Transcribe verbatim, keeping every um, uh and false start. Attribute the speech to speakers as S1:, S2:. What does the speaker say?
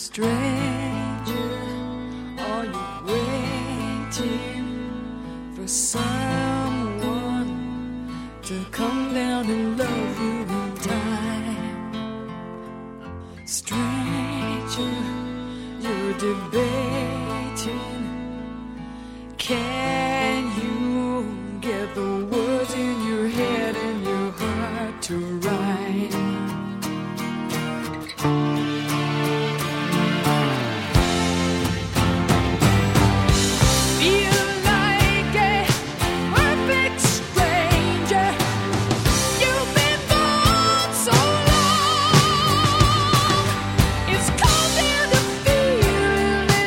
S1: Stranger, are you waiting for someone to come down and love you in time? Stranger, you're debating